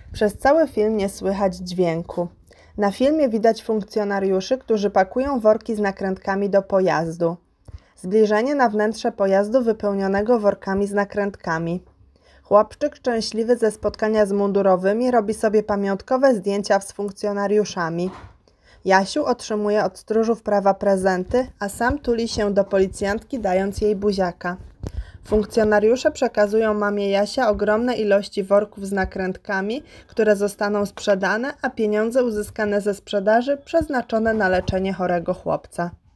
Przez cały film nie słychać dźwięku. Na filmie widać funkcjonariuszy, którzy pakują worki z nakrętkami do pojazdu. Zbliżenie na wnętrze pojazdu wypełnionego workami z nakrętkami. Chłopczyk szczęśliwy ze spotkania z mundurowymi robi sobie pamiątkowe zdjęcia z funkcjonariuszami. Jasiu otrzymuje od stróżów prawa prezenty, a sam tuli się do policjantki, dając jej buziaka. Funkcjonariusze przekazują mamie Jasia ogromne ilości worków z nakrętkami, które zostaną sprzedane, a pieniądze uzyskane ze sprzedaży przeznaczone na leczenie chorego chłopca.